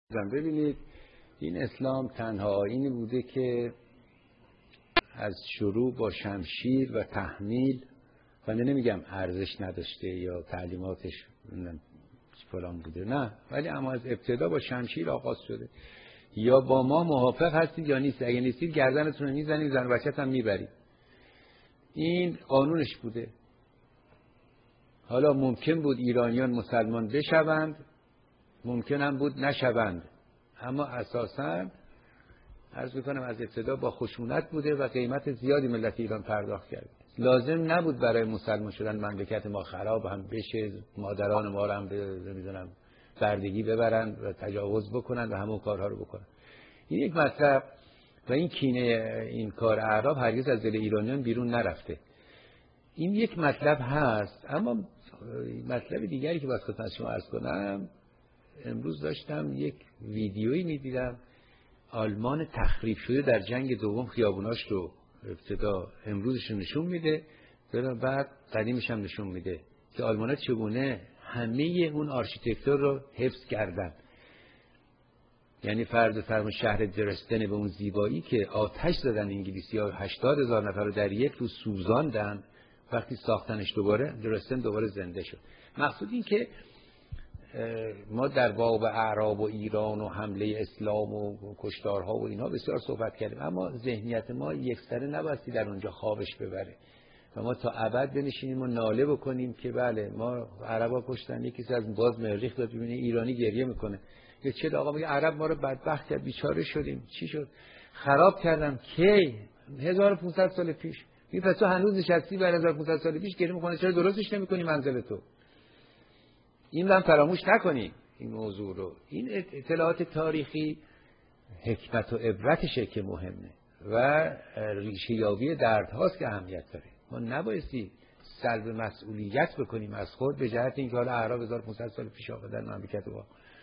ببینید این اسلام تنها آیینی بوده که از شروع با شمشیر و تحمیل، و نمیگم ارزش نداشته یا تعلیماتش فلان بوده، نه، ولی اما از ابتدا با شمشیر آغاز شده. یا با ما موافق هستید یا نیست، اگه نیستید گردنتون رو میزنید، زن و بچه‌تون هم میبرید. این قانونش بوده. حالا ممکن بود ایرانیان مسلمان بشوند، ممکن هم بود نشوند، اما اساساً عرض میکنم از ابتدا با خشونت بوده و قیمت زیادی ملت ایران پرداخت کرده. لازم نبود برای مسلمان شدن مملکت ما خراب هم بشه، مادران ما رو هم نمیدونم بردگی ببرن و تجاوز بکنن و همون کارها رو بکنن. این یک مطلب و این کینه این کار اعراب هرگز از دل ایرانیان بیرون نرفته. این یک مطلب هست. اما مطلب دیگری که باید خدمت شما عرض کنم، امروز داشتم یک ویدیویی میدیدم، آلمان تخریب شده در جنگ دوم خیابوناش رو ابتدا امروزش نشون میده، بعد قدیمش هم نشون میده که آلمان‌ها چگونه همه اون آرشیتکتور رو حفظ کردن. یعنی فرض شهر درستن به اون زیبایی که آتش زدن انگلیسی‌ها، 80,000 نفر رو در یک روز سوزاندن، وقتی ساختنش دوباره درستن دوباره زنده شد. مقصود این که ما در باب اعراب و ایران و حمله اسلام و کشتارها و اینها بسیار صحبت کردیم، اما ذهنیت ما یکسره نباستی در اونجا خوابش ببره و ما تا ابد بنشینیم و ناله بکنیم که بله ما عربا کشتن، یکی از باز مریخ داد ببینه ایرانی گریه میکنه یا چه آقا میگه عرب ما رو بدبخت کرد، بیچاره شدیم، چی شد؟ خراب کردم. کی؟ 1500 سال پیش. این پس تو هنوز نشستی بر 1500 سال پیش گریه میکنه، چرا درستش نمیکنی منزل تو؟ این هم فراموش نکنی این موضوع رو. این اطلاعات تاریخی حکمت و عبرتشه که مهمه و ریشه یابی دردهاست که اهمیت داره. ما نبایستی سلب مسئولیت بکنیم از خود به جهت اینکه حالا اعراب 1500 سال پیش آمدن مملکت ما